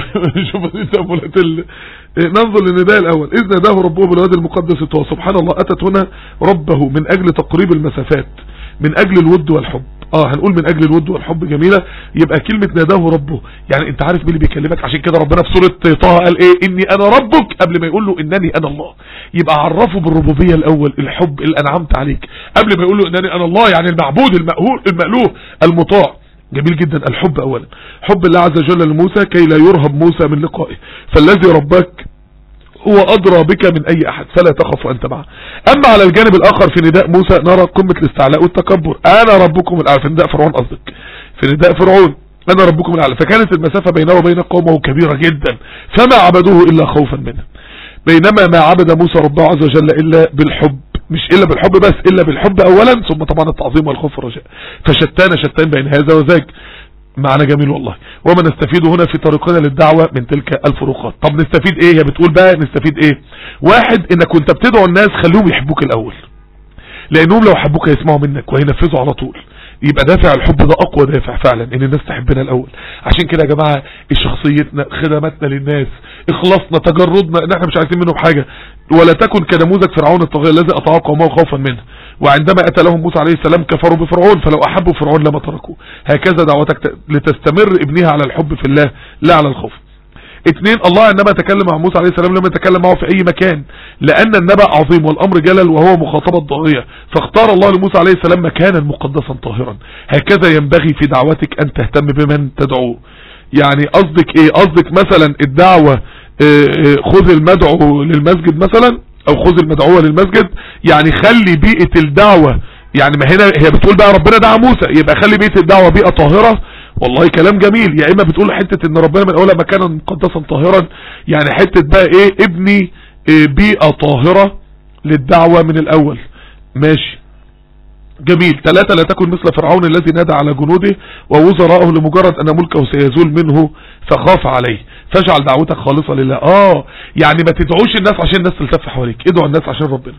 Speaker 4: نشوف التاملات ال... ننظر للنداء الاول. اذ ناداه ربه بالوادي المقدس طوى. سبحان الله، اتت هنا ربه من اجل تقريب المسافات، من اجل الود والحب. اه هنقول من اجل الود والحب، جميلة. يبقى كلمة ناداه ربه، يعني انت عارف مين اللي بيكلمك. عشان كده ربنا في سورة طه قال ايه اني انا ربك قبل ما يقول له انني انا الله. يبقى عرفه بالربوبية الاول، الحب اللي انعمت عليك، قبل ما يقول له انني انا الله، يعني المعبود المأهول المألوه المطاع. جميل جدا. الحب اولا، حب الله عز وجل لموسى كي لا يرهب موسى من لقائه، فالذي ربك هو أدرى بك من أي أحد فلا تخف وأنت معه. أما على الجانب الآخر في نداء موسى نرى قمة الاستعلاء والتكبر. أنا ربكم الأعلى، في نداء فرعون قصدك، في نداء فرعون أنا ربكم الأعلى. فكانت المسافة بينه وبين قومه كبيرة جدا، فما عبدوه إلا خوفا منه. بينما ما عبد موسى ربه عز وجل إلا بالحب، مش إلا بالحب بس، إلا بالحب أولا، ثم طبعا التعظيم والخوف والرجاء. فشتان شتان بين هذا وذاك. معنى جميل والله. وما نستفيد هنا في طريقنا للدعوة من تلك الفروقات. طب نستفيد ايه؟ هي بتقول بقى نستفيد ايه؟ واحد، انك وانت بتدعو الناس خليهم يحبوك الاول، لانهم لو حبوك هيسمعوا منك وهينفذوا على طول. يبقى دافع الحب ده اقوى دافع فعلا، ان الناس تحبنا الاول. عشان كده يا جماعة شخصيتنا، خدماتنا للناس، اخلاصنا، تجردنا، ان احنا مش عايزين منهم حاجة. ولا تكن كنموذج فرعون الطاغية الذي اطاع قومه خوفا منه، وعندما اتى لهم موسى عليه السلام كفروا بفرعون، فلو احبوا فرعون لما تركوه. هكذا دعوتك لتستمر ابنها على الحب في الله لا على الخوف. اثنين، الله عندما تكلم مع موسى عليه السلام لم يتكلم معه في اي مكان، لان النبأ عظيم والامر جلل وهو مخاطبة ضاغية، فاختار الله لموسى عليه السلام مكانا مقدسا طاهرا. هكذا ينبغي في دعوتك ان تهتم بمن تدعوه. يعني قصدك ايه؟ قصدك مثلا الدعوة خذ المدعو للمسجد مثلا، او خذ المدعوة للمسجد، يعني خلي بيئة الدعوة، يعني ما هنا هي بتقول بقى ربنا دعا موسى، يبقى خلي بيئة الدعوة بيئة طاهرة. والله كلام جميل. يا اما بتقول حتة ان ربنا من اولها مكانا مقدسا طاهرا، يعني حتة بقى ايه ابني إيه بيئة طاهرة للدعوة من الاول. ماشي جميل. ثلاثة، لا تكن مثل فرعون الذي نادى على جنوده ووزراءه لمجرد ان ملكه سيزول منه فخاف عليه، فاجعل دعوتك خالصة لله. اه يعني ما تدعوش الناس عشان الناس تلتف حواليك، ادعو الناس عشان ربنا.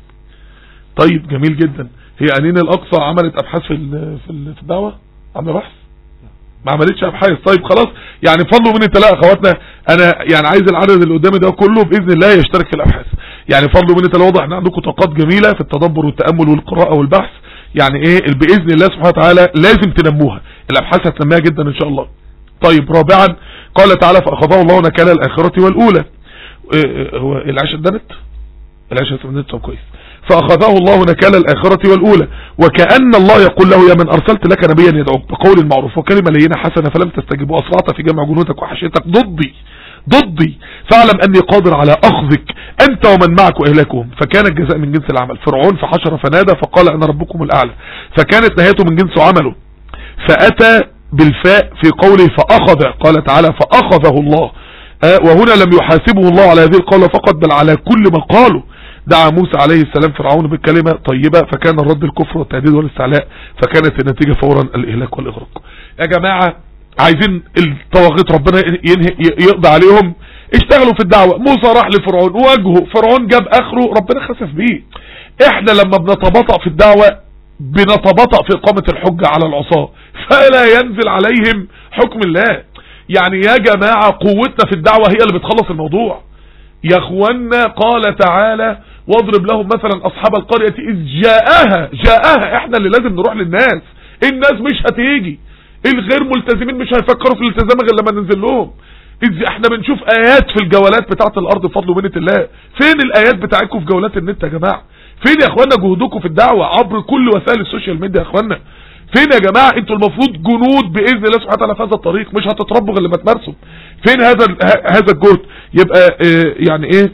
Speaker 4: طيب جميل جدا. هي أنين الأقصى عملت ابحاث في في الدعوة، عمل بحث؟ ما عملتش ابحاث. طيب خلاص، يعني فضلوا مني تلاقى اخواتنا، انا يعني عايز العدد اللي قدامي ده كله باذن الله يشترك في الابحاث. يعني فضلوا مني تلاقى، واضح ان عندكم طاقات جميله في التدبر والتامل والقراءه والبحث. يعني ايه باذن الله سبحانه وتعالى لازم تنموها، الابحاث هتنميها جدا ان شاء الله. طيب رابعا، قال تعالى فاخذه الله نكال الاخره والاولى. إيه هو العشاء اتدنت؟ العشاء اتدنت. طب كويس. فأخذه الله نكال الآخرة والأولى، وكأن الله يقول له يا من أرسلت لك نبيا يدعوك بقول المعروف وكلمة لينة حسنة فلم تستجب، وأسرعت في جمع جنودك وحشيتك ضدي ضدي فاعلم اني قادر على اخذك انت ومن معك واهلاكهم. فكان الجزاء من جنس العمل. فرعون فحشر فنادى فقال انا ربكم الاعلى، فكانت نهايته من جنس عمله. فاتى بالفاء في قوله فاخذ، قال تعالى فاخذه الله، آه وهنا لم يحاسبه الله على هذه القولة فقط بل على كل ما قاله. دعا موسى عليه السلام فرعون بالكلمة طيبة فكان الرد الكفر والتهديد والاستعلاء، فكانت النتيجة فورا الإهلاك والإغراق. يا جماعة عايزين الطواغيت ربنا ينهي يقضي عليهم، اشتغلوا في الدعوة. موسى راح لفرعون وواجهه، فرعون جاب آخره، ربنا خسف بيه. احنا لما بنتباطأ في الدعوة بنتباطأ في إقامة الحجة على العصاة فلا ينزل عليهم حكم الله. يعني يا جماعة قوتنا في الدعوة هي اللي بتخلص الموضوع يا اخوانا. قال تعالى واضرب لهم مثلا اصحاب القرية اذ جاءها، جاءها احنا اللي لازم نروح للناس. الناس مش هتيجي، الغير ملتزمين مش هيفكروا في الالتزام غير لما ننزل لهم. اذ احنا بنشوف ايات في الجولات بتاعت الارض بفضل ومنة الله. فين الايات بتاعتكم في جولات النت يا جماعة؟ فين يا اخوانا جهودكم في الدعوة عبر كل وسائل السوشيال ميديا يا اخوانا؟ فين يا جماعة؟ انتوا المفروض جنود باذن الله سبحانه وتعالى في هذا الطريق، مش هتتربوا غير لما تمارسوا. فين هذا هذا الجهد؟ يبقى اه يعني ايه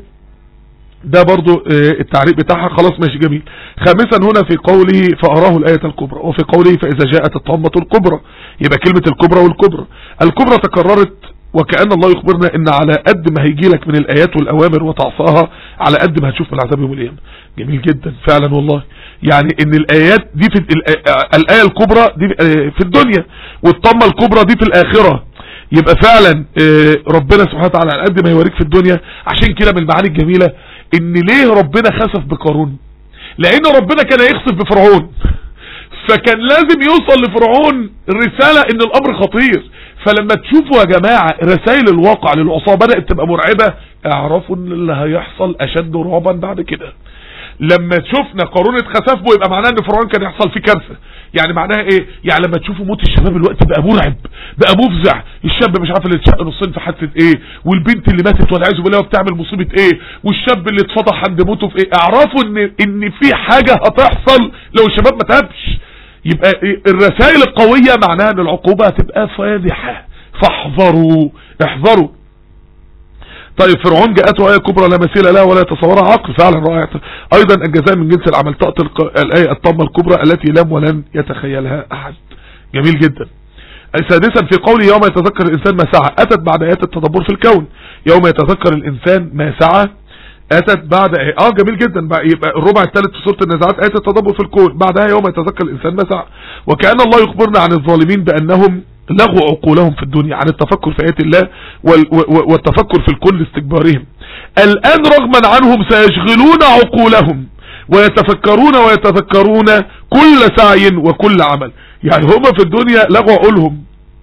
Speaker 4: ده برضو اه التعريف بتاعها. خلاص ماشي جميل. خامسا هنا في قوله فأراه الآية الكبرى، وفي قوله فإذا جاءت الطامة الكبرى، يبقى كلمة الكبرى والكبرى الكبرى تكررت، وكأن الله يخبرنا ان على قد ما هيجي لك من الآيات والأوامر وتعصاها على قد ما هتشوف من العذاب يوم القيامة. جميل جدا فعلا والله. يعني ان الآيات دي في الآية الكبرى دي في الدنيا، والطامة الكبرى دي في الآخرة. يبقى فعلا ربنا سبحانه وتعالى على قد ما يوريك في الدنيا. عشان كده من المعاني الجميلة ان ليه ربنا خسف بقارون؟ لان ربنا كان يخسف بفرعون، فكان لازم يوصل لفرعون الرسالة ان الامر خطير. فلما تشوفوا يا جماعة رسائل الواقع للعصاة بدأت تبقى مرعبة، اعرفوا ان اللي هيحصل اشد رعبا بعد كده. لما شفنا قارون اتخسف به يبقى معناه ان فرعون كان يحصل فيه كارثة. يعني معناها ايه؟ يعني لما تشوفوا موت الشباب الوقت بقى مرعب، بقى مفزع. الشاب مش عارف اللي اتشق نصين في حادثة ايه، والبنت اللي ماتت والعياذ بالله وبتعمل مصيبة ايه، والشاب اللي اتفضح عند موته في ايه. اعرفوا ان ان في حاجة هتحصل لو الشباب ما تابش. يبقى الرسائل القوية معناها ان العقوبة هتبقى فادحة، فاحذروا احذروا. طيب فرعون جاءته آية كبرى لا مثيل لها ولا يتصورها عقل، فعلا رائع. ايضا الجزاء من جنس العمل، تأتي الآية الطامة الكبرى التي لم ولن يتخيلها احد. جميل جدا. سادسا في قوله يوم يتذكر الانسان ما سعى، اتت بعد آيات التدبر في الكون. يوم يتذكر الانسان ما سعى اتت بعد اه جميل جدا. يبقى الربع الثالث في سورة النازعات آيات التدبر في الكون، بعدها يوم يتذكر الانسان ما سعى. وكأن الله يخبرنا عن الظالمين بانهم لغوا عقولهم في الدنيا عن التفكر في آيات الله والتفكر في الكل لاستكبارهم. الآن رغما عنهم سيشغلون عقولهم ويتفكرون ويتذكرون كل سعي وكل عمل. يعني هم في الدنيا لغوا عقولهم،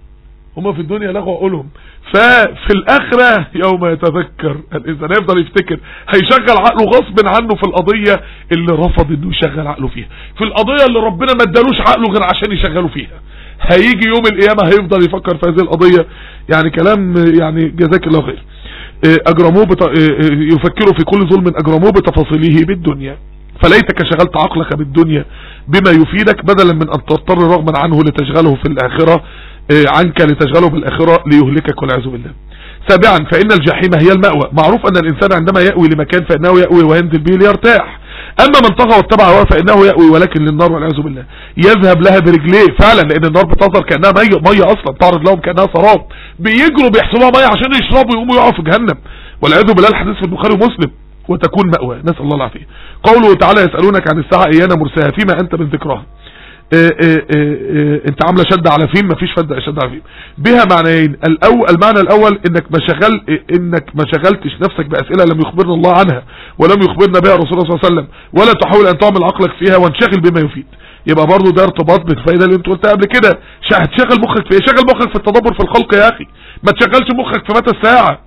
Speaker 4: هم في الدنيا لغوا عقولهم، ففي الآخرة يوم يتذكر الإنسان يفضل يفتكر، هيشغل عقله غصب عنه في القضية اللي رفض انه يشغل عقله فيها، في القضية اللي ربنا ما ادالوش عقله غير عشان يشغله فيها. هيجي يوم القيامة هيفضل يفكر في هذه القضية. يعني كلام يعني جزاك الله خير. اجرموه بت... يفكروا في كل ظلم اجرموه بتفاصيله بالدنيا، فليتك شغلت عقلك بالدنيا بما يفيدك بدلا من ان تضطر رغما عنه لتشغله في الاخرة عنك لتشغله بالآخرة ليهلكك والعياذ بالله. سابعا فإن الجحيم هي المأوى. معروف أن الإنسان عندما يأوي لمكان فإنه يأوي وينزل به ليرتاح، أما من طغى واتبع هواه فإنه يأوي ولكن للنار والعياذ بالله، يذهب لها برجليه فعلا، لأن النار بتظهر كأنها مية مية أصلا، تعرض لهم كأنها سراب، بيجروا بيحسبوها مية عشان يشربوا يقوموا يقعوا في جهنم والعياذ بالله. الحديث في البخاري ومسلم. وتكون مأوى، نسأل الله العافية. قوله تعالى يسألونك عن الساعة أيان مرساها فيما أنت من ذكرها. إيه إيه إيه انت عامله شد على فيم، مفيش شد على فيم. بها معنيين. الاول المعنى الاول انك ما شغل انك ما شغلتش نفسك باسئله لم يخبرنا الله عنها ولم يخبرنا بها رسول الله صلى الله عليه وسلم، ولا تحاول ان تعمل عقلك فيها وانشغل بما يفيد. يبقى برضو ده ارتباط بالفائده اللي انت قلتها قبل كده. هتشغل مخك في ايه؟ شغل مخك في التدبر في الخلق يا اخي، ما تشغلش مخك في متى الساعه.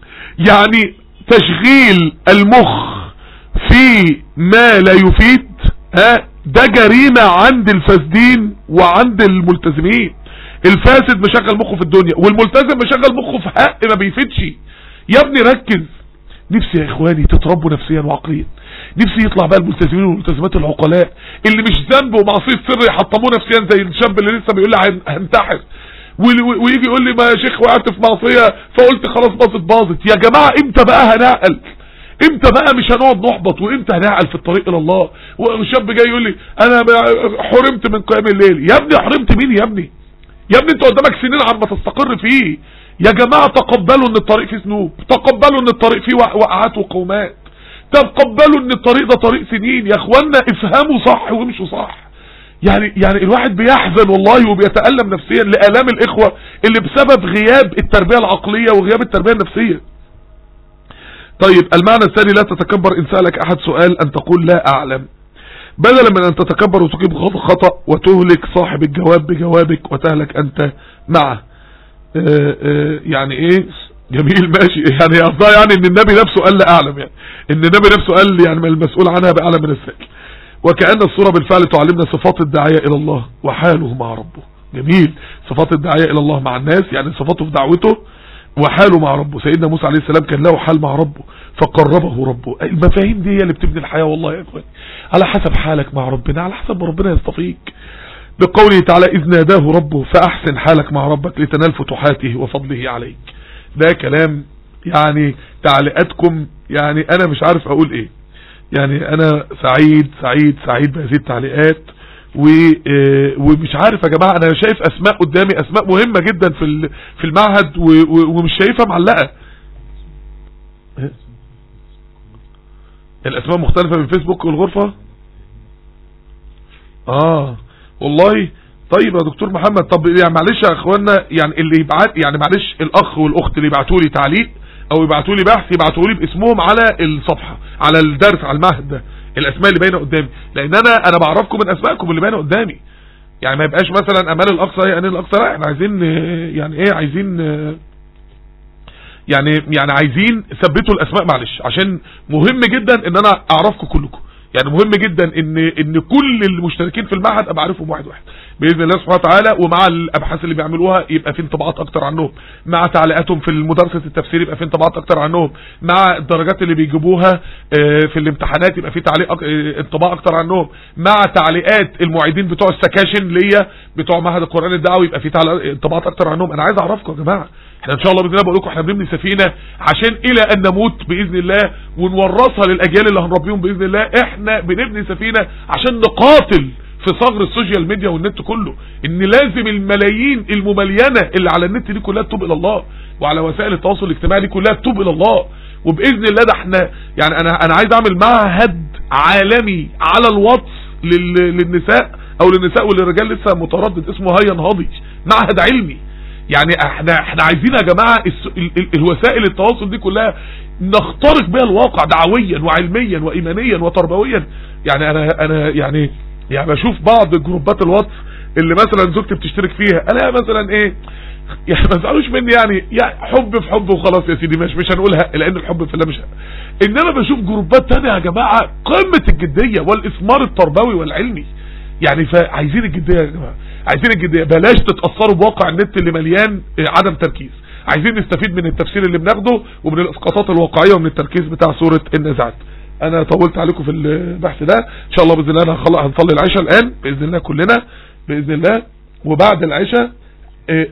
Speaker 4: يعني تشغيل المخ في ما لا يفيد ها ده جريمة عند الفاسدين وعند الملتزمين. الفاسد مشغل مخه في الدنيا، والملتزم مشغل مخه في حق ما بيفيدش. يا ابني ركز. نفسي يا اخواني تتربوا نفسيا وعقليا، نفسي يطلع بقى الملتزمين والملتزمات العقلاء اللي مش ذنب ومعصية سر يحطموه نفسيا زي الشاب اللي لسه بيقول لي هنتحر. ويجي يقول لي ما يا شيخ وقعت في معصيه فقلت خلاص باظت باظت. يا جماعه امتى بقى هنعقل؟ امتى بقى مش هنقعد نحبط؟ وامتى هنعقل في الطريق الى الله؟ وشاب جاي يقول لي انا حرمت من قيام الليل. يا ابني حرمت مين يا ابني؟ يا ابني انت قدامك سنين عم تستقر فيه. يا جماعه تقبلوا ان الطريق فيه ذنوب، تقبلوا ان الطريق فيه وقعات وقومات، تقبلوا ان الطريق ده طريق سنين. يا اخوانا افهموا صح وامشوا صح. يعني يعني الواحد بيحزن والله وبيتألم نفسيا لآلام الاخوه اللي بسبب غياب التربيه العقليه وغياب التربيه النفسيه. طيب المعنى الثاني لا تتكبر ان سألك احد سؤال ان تقول لا اعلم، بدلا من ان تتكبر وتجيب خطأ وتهلك صاحب الجواب بجوابك وتهلك انت معه. اه اه يعني ايه جميل ماشي. يعني قصدها يعني ان النبي نفسه قال لا اعلم، يعني ان النبي نفسه قال يعني المسؤول عنها باعلم من السائل. وكأن الصورة بالفعل تعلمنا صفات الداعية الى الله وحاله مع ربه. جميل. صفات الداعية الى الله مع الناس يعني صفاته في دعوته وحاله مع ربه. سيدنا موسى عليه السلام كان له حال مع ربه فقربه ربه. المفاهيم دي هي اللي بتبني الحياة والله يا اخواني، على حسب حالك مع ربنا، على حسب ما ربنا يصطفيك. بقوله تعالى إذ ناداه ربه فأحسن حالك مع ربك لتنال فتوحاته وفضله عليك. ده كلام يعني تعليقاتكم، يعني انا مش عارف اقول ايه. يعني انا سعيد سعيد سعيد بهذه التعليقات ومش عارف يا جماعة. انا شايف اسماء قدامي، اسماء مهمة جدا في في المعهد ومش شايفها معلقة. الاسماء مختلفة من فيسبوك والغرفة. اه والله. طيب يا دكتور محمد، طب يعني معلش يا اخوانا، يعني اللي يبعت يعني معلش الاخ والاخت اللي يبعتوا لي تعليق او يبعتوا لي بحث يبعتوا لي باسمهم على الصفحة على الدرس على المعهد ده، الاسماء اللي باينه قدامي، لان انا انا بعرفكم من اسمائكم اللي باينه قدامي. يعني ما يبقاش مثلا امال الاقصى هي انيل الاقصى، لا احنا عايزين يعني ايه عايزين يعني يعني عايزين ثبتوا الاسماء معلش، عشان مهم جدا ان انا اعرفكم كلكم. يعني مهم جدا ان ان كل المشتركين في المعهد ابقى عارفهم واحد واحد باذن الله سبحانه وتعالى، ومع الابحاث اللي بيعملوها يبقى في انطباعات اكتر عنهم، مع تعليقاتهم في مدرسه التفسير يبقى في انطباعات اكتر عنهم، مع الدرجات اللي بيجيبوها في الامتحانات يبقى في تعليق انطباع اكتر عنهم، مع تعليقات المعيدين بتوع السكاشن ليا بتوع معهد القرآن الدعوي يبقى في انطباعات اكتر عنهم. انا عايز اعرفكم يا جماعه، احنا ان شاء الله باذن الله بقول لكم احنا بنبني سفينه عشان الى ان نموت باذن الله ونورثها للاجيال اللي هنربيهم باذن الله. احنا بنبني سفينه عشان نقاتل في صغر السوشيال ميديا والنت كله، ان لازم الملايين المملينه اللي على النت دي كلها تتوب الى الله، وعلى وسائل التواصل الاجتماعي دي كلها تتوب الى الله. وباذن الله ده احنا يعني انا انا عايز اعمل معهد عالمي على الواتس للنساء او للنساء وللرجال لسه متردد، اسمه هيا نهضي، معهد علمي. يعني احنا احنا عايزين يا جماعه الوسائل التواصل دي كلها نخترق بها الواقع دعويا وعلميا وايمانيا وتربويا. يعني انا انا يعني يعني بشوف بعض جروبات الواتس اللي مثلا زوجتي بتشترك فيها، انا مثلا ايه يعني ما تزعلوش مني، يعني يعني حب في حب وخلاص يا سيدي، مش مش هنقولها لان الحب في الله مش، انما بشوف جروبات تانية يا جماعه قمه الجديه والاثمار التربوي والعلمي. يعني فعايزين الجديه يا جماعه، عايزين الجديه، بلاش تتاثروا بواقع النت اللي مليان عدم تركيز. عايزين نستفيد من التفسير اللي بناخده ومن الاسقاطات الواقعيه ومن التركيز بتاع سوره النازعات. انا طولت عليكم في البحث ده، ان شاء الله باذن الله انا هنصلي العشاء الان باذن الله كلنا باذن الله، وبعد العشاء إيه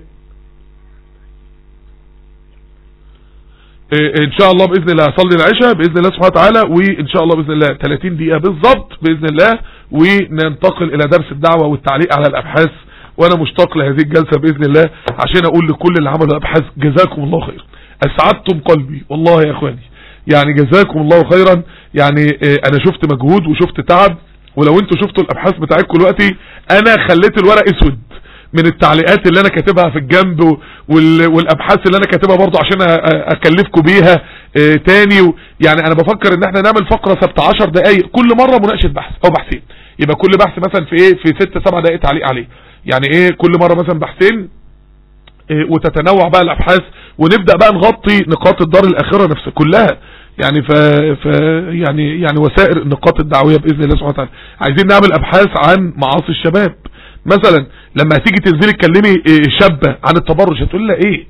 Speaker 4: إيه ان شاء الله باذن الله هصلي العشاء باذن الله سبحانه وتعالى، وان شاء الله باذن الله ثلاثين دقيقه بالظبط باذن الله، وننتقل الى درس الدعوه والتعليق على الابحاث. وانا مشتاق لهذه الجلسه باذن الله عشان اقول لكل اللي عملوا ابحاث جزاكم الله خير، اسعدتم قلبي والله يا اخواني، يعني جزاكم الله خيرا. يعني انا شفت مجهود وشفت تعب، ولو انتوا شفتوا الابحاث بتاعتكم دلوقتي انا خليت الورق اسود من التعليقات اللي انا كاتبها في الجنب والابحاث اللي انا كاتبها برضو عشان اكلفكم بيها تاني. يعني انا بفكر ان احنا نعمل فقرة ثابته عشر دقايق كل مرة مناقشة بحث او بحثين، يبقى كل بحث مثلا في ايه في ست سبع دقايق تعليق عليه. يعني ايه كل مرة مثلا بحثين إيه، وتتنوع بقى الابحاث، ونبدأ بقى نغطي نقاط الدار الاخرة نفسها كلها. يعني ف... ف يعني يعني وسائر النقاط الدعوية باذن الله سبحانه وتعالى. عايزين نعمل ابحاث عن معاصي الشباب مثلا، لما هتيجي تنزلي تكلمي إيه شابة عن التبرج هتقول لها ايه؟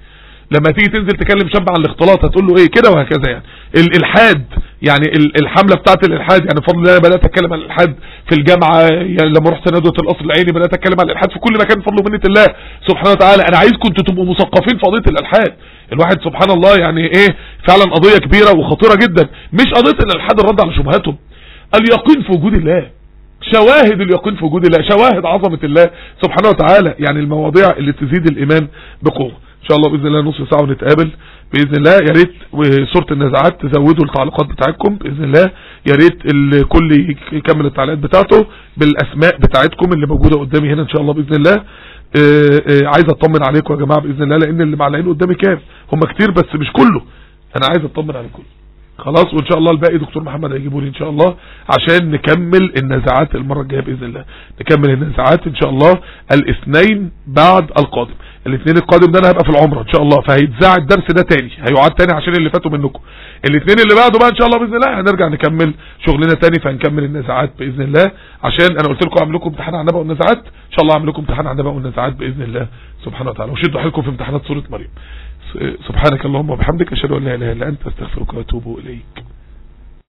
Speaker 4: لما تيجي تنزل تكلم شاب عن الاختلاط هتقول له ايه كده وهكذا. يعني الالحاد، يعني الحمله بتاعت الالحاد، يعني بفضل الله بدات اتكلم عن الالحاد في الجامعه، يعني لما رحت ندوه القصر العيني بدات اتكلم عن الالحاد في كل مكان بفضل ومنه الله سبحانه وتعالى. انا عايزكم انتوا تبقوا مثقفين في قضيه الالحاد. الواحد سبحان الله يعني ايه فعلا قضيه كبيره وخطيره جدا، مش قضيه الالحاد الرد على شبهاتهم، اليقين في وجود الله، شواهد اليقين في وجود الله، شواهد عظمه الله سبحانه وتعالى. يعني المواضيع اللي تزيد الايمان بقوه. ان شاء الله باذن الله نص ساعه ونتقابل باذن الله. يا ريت وسوره النازعات تزودوا التعليقات بتاعتكم باذن الله، يا ريت الكل يكمل التعليقات بتاعته بالاسماء بتاعتكم اللي موجوده قدامي هنا ان شاء الله باذن الله. آآ آآ عايز اطمن عليكم يا جماعه باذن الله، لان اللي معلقين قدامي كام هم كتير بس مش كله، انا عايز اطمن على الكل خلاص. وان شاء الله الباقي دكتور محمد هيجيبوا لي ان شاء الله عشان نكمل النزاعات المره الجايه باذن الله. نكمل النزاعات ان شاء الله الاثنين بعد القادم. الاثنين القادم ده انا هبقى في العمره ان شاء الله، فهيتذاع الدرس ده تاني، هيعاد تاني عشان اللي فاتوا منكم. الاثنين اللي بعده بقى ان شاء الله باذن الله هنرجع نكمل شغلنا تاني، فهنكمل النزاعات باذن الله. عشان انا قلت لكم اعمل لكم امتحان عن النبأ والنزاعات، ان شاء الله اعمل لكم امتحان عن النبأ والنزاعات باذن الله سبحانه وتعالى، وشدوا حيلكم في امتحانات سوره مريم. سبحانك اللهم وبحمدك اشهد ان لا اله الا انت استغفرك واتوب اليك.